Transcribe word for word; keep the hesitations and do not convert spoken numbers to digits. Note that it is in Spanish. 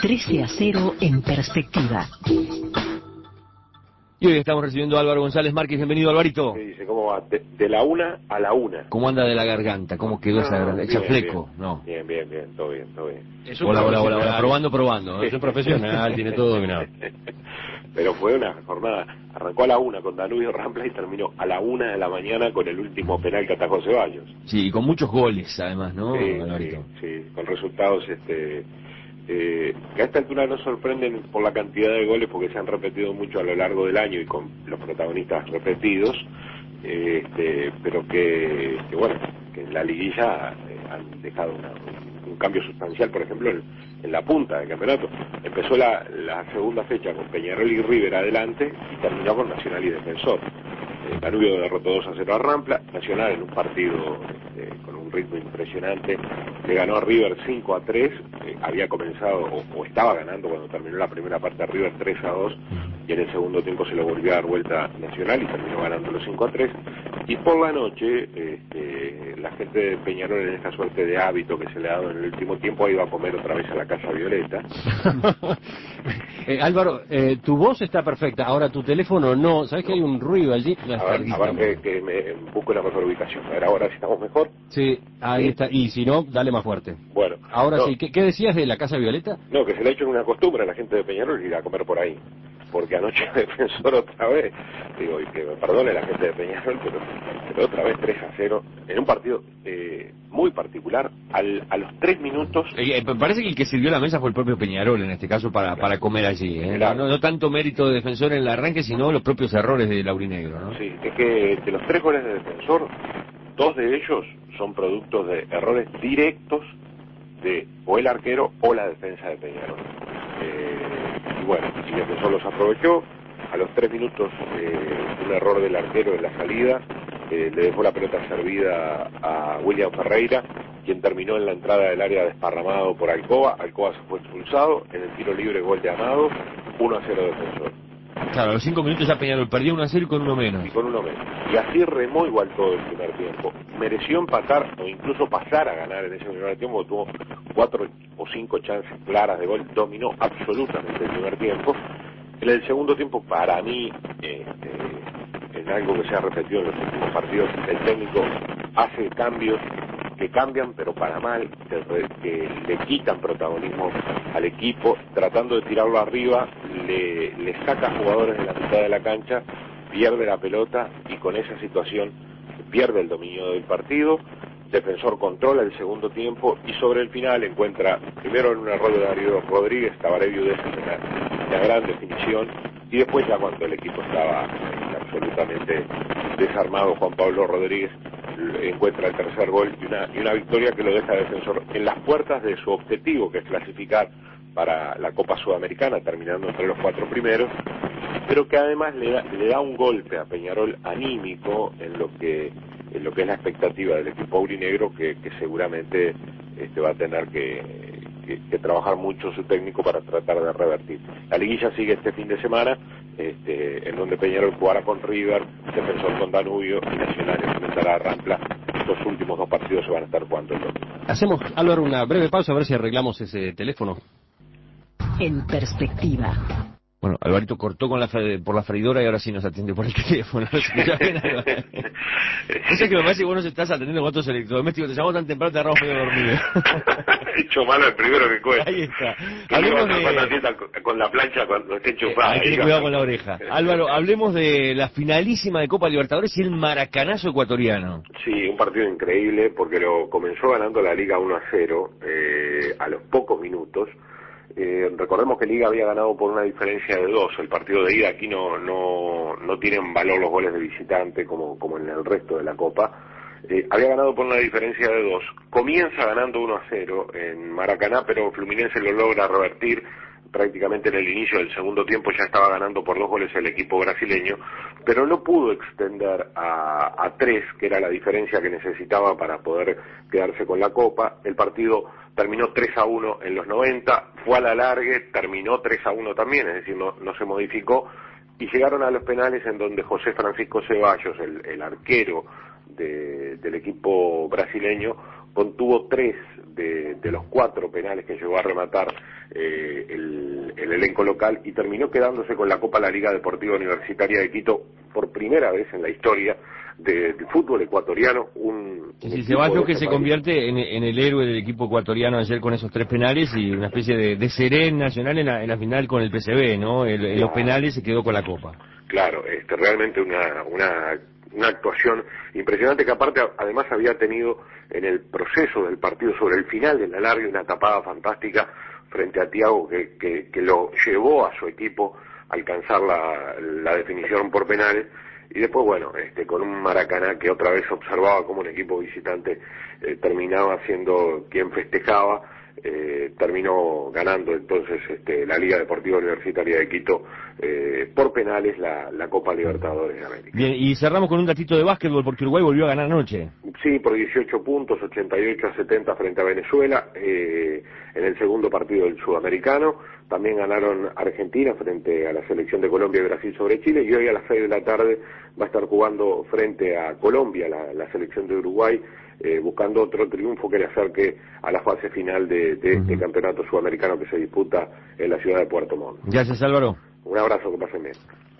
trece a cero en perspectiva. Y hoy estamos recibiendo a Álvaro González Márquez. Bienvenido, Alvarito. ¿Qué dice? ¿Cómo va? De, de la una a la una. ¿Cómo anda de la garganta? ¿Cómo quedó No, esa garganta? ¿Hecha bien, fleco? Bien. No. Bien, bien, bien. Todo bien, todo bien. Es un hola, hola, hola, hola. Probando, probando. Es un profesional, tiene todo dominado. Pero fue una jornada. Arrancó a la una con Danubio Rampla y terminó a la una de la mañana con el último penal que atajó Ceballos. Sí, y con muchos goles, además, ¿no, sí, Alvarito? Sí, sí, con resultados este eh, que a esta altura no sorprenden por la cantidad de goles porque se han repetido mucho a lo largo del año y con los protagonistas repetidos, eh, este, pero que, que bueno, que en la liguilla eh, han dejado una, un, un cambio sustancial, por ejemplo, en, en la punta del campeonato. Empezó la, la segunda fecha con Peñarol y River adelante y terminó con Nacional y Defensor. Eh, Danubio derrotó dos a cero a Rampla, Nacional en un partido eh, con un ritmo impresionante, le ganó a River cinco a tres, eh, había comenzado o, o estaba ganando cuando terminó la primera parte a River tres a dos y en el segundo tiempo se lo volvió a dar vuelta Nacional y terminó ganando los cinco a tres. Y por la noche este, la gente de Peñarol, en esta suerte de hábito que se le ha dado en el último tiempo, ha ido a comer otra vez a la Casa Violeta. eh, Álvaro, eh, tu voz está perfecta, ahora tu teléfono no, ¿sabes no. que hay un ruido allí? No, a ver, a ver que, que me busco una mejor ubicación. A ver, ahora si estamos mejor. Sí, ahí ¿sí? está, y si no, dale más fuerte. Bueno. Ahora no. sí, ¿Qué, ¿qué decías de la Casa Violeta? No, que se le ha hecho una costumbre a la gente de Peñarol ir a comer por ahí. Porque anoche Defensor otra vez, digo, y que me perdone la gente de Peñarol, pero, pero otra vez tres a cero, en un partido eh, muy particular, al, a los tres minutos... Eh, eh, parece que el que sirvió la mesa fue el propio Peñarol, en este caso, para, para comer allí. ¿eh? Claro. No, no tanto mérito de Defensor en el arranque, sino los propios errores de Laurinegro, ¿no? Sí, es que de los tres goles de Defensor, dos de ellos son productos de errores directos de o el arquero o la defensa de Peñarol. Eh, y bueno, y Defensor los aprovechó. A los tres minutos, eh, un error del arquero en la salida, eh, le dejó la pelota servida a William Ferreira, quien terminó en la entrada del área desparramado por Alcoba. Alcoba se fue expulsado, en el tiro libre gol de Amado, uno a cero Defensor. Claro, a los cinco minutos ya Peñarol perdió uno a cero con uno menos. Y con uno menos. Y así remó igual todo el primer tiempo. Mereció empatar o incluso pasar a ganar en ese primer tiempo, tuvo cuatro o cinco chances claras de gol, dominó absolutamente el primer tiempo. En el segundo tiempo, para mí, este, en algo que se ha repetido en los últimos partidos, el técnico hace cambios que cambian, pero para mal, que, que le quitan protagonismo al equipo, tratando de tirarlo arriba, le, le saca jugadores de la mitad de la cancha, pierde la pelota y con esa situación pierde el dominio del partido. Defensor controla el segundo tiempo y sobre el final encuentra primero en un error de Darío Rodríguez, Tabaré Viudez en una, una gran definición, y después ya cuando el equipo estaba eh, absolutamente desarmado, Juan Pablo Rodríguez encuentra el tercer gol y una, y una victoria que lo deja Defensor en las puertas de su objetivo, que es clasificar para la Copa Sudamericana, terminando entre los cuatro primeros, pero que además le da, le da un golpe a Peñarol anímico en lo que en lo que es la expectativa del equipo aurinegro, que, que seguramente este, va a tener que, que, que trabajar mucho su técnico para tratar de revertir. La liguilla sigue este fin de semana, este, en donde Peñarol jugará con River, Defensor con Danubio y Nacional enfrentará a Rampla. Los últimos dos partidos se van a estar jugando el domingo. Hacemos, Álvaro, una breve pausa a ver si arreglamos ese teléfono. En perspectiva. Bueno, Alvarito cortó con la por la freidora y ahora sí nos atiende por el teléfono. No sé que me parece que vos nos estás atendiendo con otros electrodomésticos. Te llamamos tan temprano, te agarramos medio dormido. He hecho malo el primero que cuesta. Ahí está. Hablemos de... con la plancha cuando esté enchufada. Eh, hay que tener cuidado con la oreja. Álvaro, hablemos de la finalísima de Copa Libertadores y el maracanazo ecuatoriano. Sí, un partido increíble porque lo comenzó ganando la Liga uno a cero eh, a los pocos minutos. Eh, recordemos que Liga había ganado por una diferencia de dos. El partido de ida aquí no no no tienen valor los goles de visitante como como en el resto de la Copa. Eh, había ganado por una diferencia de dos. Comienza ganando uno a cero en Maracaná, pero Fluminense lo logra revertir. Prácticamente en el inicio del segundo tiempo ya estaba ganando por dos goles el equipo brasileño, pero no pudo extender a, a tres, que era la diferencia que necesitaba para poder quedarse con la Copa. El partido terminó tres a uno en los noventa, fue a la largue, terminó tres a uno también, es decir, no, no se modificó, y llegaron a los penales en donde José Francisco Ceballos, el, el arquero de, del equipo brasileño, contuvo tres de, de los cuatro penales que llegó a rematar eh, el, el elenco local y terminó quedándose con la Copa de la Liga Deportiva Universitaria de Quito por primera vez en la historia de, de fútbol ecuatoriano. Un, Sí, un sí, equipo Ceballos de que se ese país. convierte en, en el héroe del equipo ecuatoriano ayer con esos tres penales y una especie de, de serén nacional en la, en la final con el P S V, ¿no? El, en los penales se quedó con la Copa. Claro, este, realmente una, una, una actuación impresionante que aparte además había tenido en el proceso del partido sobre el final del alargue una tapada fantástica frente a Thiago que, que, que lo llevó a su equipo a alcanzar la, la definición por penales y después bueno, este, con un Maracaná que otra vez observaba como un equipo visitante eh, terminaba siendo quien festejaba. Eh, terminó ganando entonces este, la Liga Deportiva Universitaria de Quito eh, por penales la, la Copa Libertadores de América. Bien, y cerramos con un datito de básquetbol porque Uruguay volvió a ganar anoche. Sí, por dieciocho puntos, ochenta y ocho a setenta frente a Venezuela, eh, en el segundo partido del Sudamericano. También ganaron Argentina frente a la selección de Colombia y Brasil sobre Chile, y hoy a las seis de la tarde va a estar jugando frente a Colombia, la, la selección de Uruguay, eh, buscando otro triunfo que le acerque a la fase final de, de este uh-huh. campeonato sudamericano que se disputa en la ciudad de Puerto Montt. Gracias, Álvaro. Un abrazo, que pasen bien.